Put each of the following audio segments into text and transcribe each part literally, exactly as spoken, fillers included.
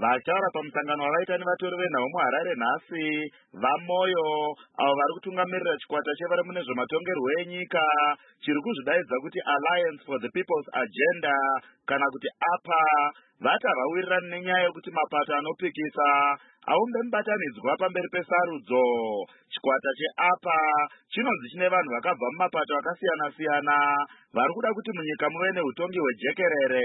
Vachara pamusangano wavaita nevatori venhau muHarare nhasi, vaMoyo avo vari kutungamirira chikwata chevari mune zvematongerwo enyika chiri kuzvidaidza kuti Alliance for the People's Agenda kana kuti A P A, vati havawirirani nenyaya yekuti mapato anopikisa aumbe mubatanidzwa pamberi pesarudzo. Chikwata cheA P A chinonzi chine vanhu vakabva mumapato akasiyana-siyana vari kuda kuti munyika muve neutongi hwejekerere.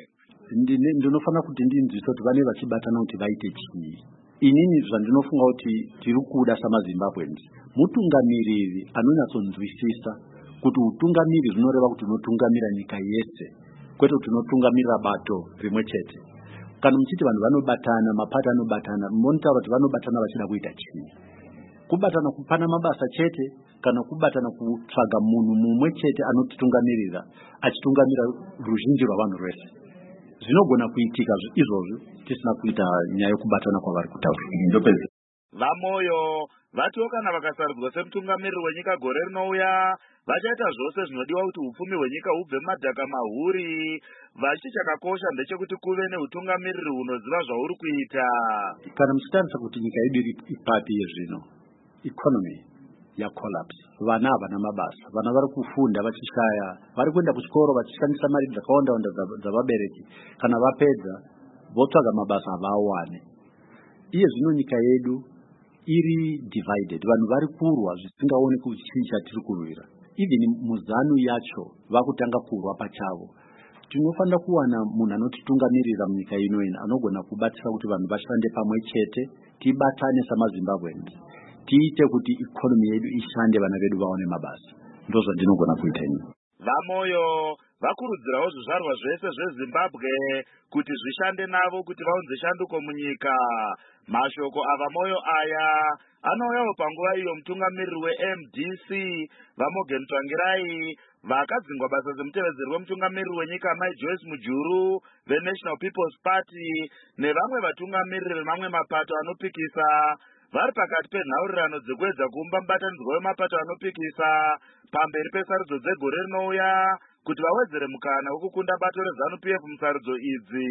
Ndinofanira kuti ndinzwise kuti vane vachibatana kuti vaite chii. Inini zvandinofunga kuti tiri kuda samaZimbabweans mutungamiriri anonyatsonzwisisa kuti utungamiriri hunoreva kuti unotungamira nyika yese, kwete kuti unotungamirira bato rimwe chete. Kana muchiti vanhu vanobatana, mapato anobatana, munotaura kuti vanobatana vachida kuita chii? Kubatana kupana mabasa chete kana kubatana kutsvaga munhu mumwe chete anotitungamirira achitungamira ruzhinji rwavanhu rwese? Zvinogona kuitika izvozvo tisina kuita nyaya yekubatana kwavari kutaura. Ndopedza. VaMoyo vatiwo kana vakasarudzwa semutungamiriri wenyika gore rinouya vachaita zvose zvinodiwa kuti upfumi hwenyika hubve mumadhaka mahuri, vachiti chakakosha ndechekuti kuve neutungamiriri hunoziva zvauri kuita. Kana muchitarisa kuti nyika yedu iri ipapi yezvino, economy ya collapse, vana havana mabasa, vana vari kufunda vachishaya, vari kuenda kuchikoro vachishandisa mari dzakawanda-wanda dzavabereki, kana vapedza votsvaga mabasa havawane. Iye zvino nyika yedu iri divided, vanhu vari kurwa zvisingaoneki kuti chii chatiri kurwira. Even muzanu yacho vakutanga kurwa pachavo. Tinofanira kuwana munhu anotitungamirira munyika ino ino anogona kubatsira kuti vanhu vashande pamwe chete, tibatane samaZimbabweans, tiite kuti economy yedu ishande, vana vedu vaone mabasa. Ndozvandinogona kuita ini. VaMoyo vakurudzirawo zvizvarwa zvese zveZimbabwe kuti zvishande navo kuti vaunze shanduko munyika. Mashoko avaMoyo aya anouyawo panguva iyo mutungamiriri weM D C vaMorgan Tsvangirai vakadzingwa basa semutevedzeri wemutungamiriri wenyika Mai Joyce Mujuru veNational People's Party nevamwe vatungamiriri vemamwe mapato anopikisa vari pakati penhaurirano dzekuedza kuumba mubatanidzwa wemapato anopikisa pamberi pesarudzo dzegore rinouya kuti vawedzere mukana wekukunda bato reZANU P F musarudzo idzi.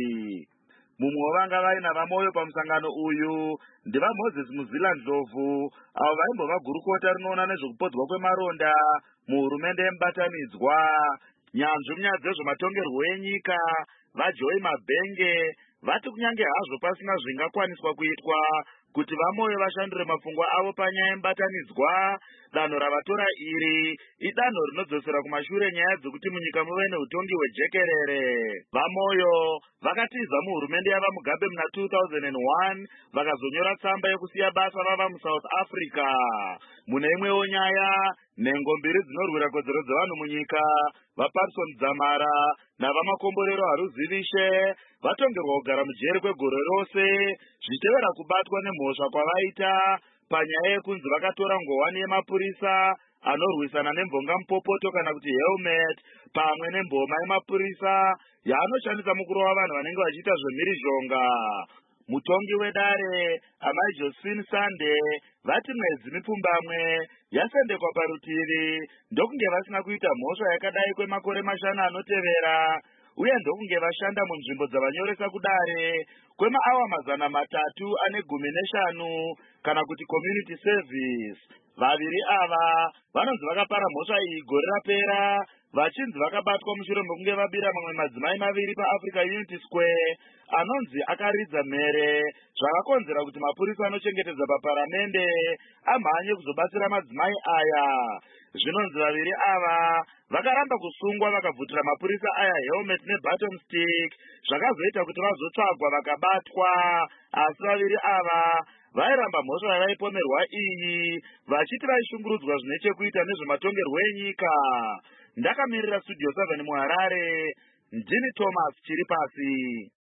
Mumwe wavanga vaina vaMoyo pamusangano uyu ndivaMoses Muzila Ndlovu avo vaimbova gurukota rinoona nezvekupodzwa kwemaronda muhurumende yemubatanidzwa. Nyanzvi munyaya dzezvematongerwo enyika vaJoy Mabhenge vati kunyange hazvo pasina zvingakwaniswa kuitwa kuti vaMoyo vashandure mapfungwa avo panyaya yemubatanidzwa, danho ravatora iri idanho rinodzosera kumashure nyaya dzekuti munyika muve neutongi hwejekerere. VaMoyo vakatiza muhurumende yava Mugabe muna two thousand one vakazonyora tsamba yekusiya basa vava muSouth Africa. Mune imwewo nyaya, nhengo mbiri dzinorwira kodzero dzevanhu munyika, vaParson Dzamara navaMakomborero Haruzivishe vatongerwa kugara mujeri kwegore rose zvichitevera kubatwa nemhosva kwavaita panyaya yekunzi vakatora ngowani yemapurisa anorwisana nemvonga mupopoto kana kuti helmet pamwe nemboma yemapurisa yaanoshandisa mukurova vanhu vanenge vachiita zvemhirizhonga. Mutongi wedare Amai Josephine Sande vati mwedzi mipfumbamwe yasendekwa parutivi ndokunge vasina kuita mhosva yakadai kwemakore mashanu anotevera, uye ndokunge vashanda munzvimbo dzavanyoresa kudare kwemaawa mazana matatu ane gumi neshanu kana kuti community service. Vaviri ava vanonzi vakapara mhosva iyi gore rapera vachinzi vakabatwa mushure mekunge vabira mamwe madzimai maviri paAfrica Unity Square anonzi akaridza mhere, zvakakonzera kuti mapurisa anochengetedza paparamende amhanye kuzobatsira madzimai aya. Zvinonzi vaviri ava vakaramba kusungwa vakabvutira mapurisa aya helmet nebottom stick, zvakazoita kuti vazotsvagwa vakabatwa, asi vaviri ava vairamba mhosva yavaipomerwa iyi vachiti vaishungurudzwa zvine chekuita nezvematongerwo enyika. Ndakamirira Studio seven muHarare, ndini Thomas Chiripasi.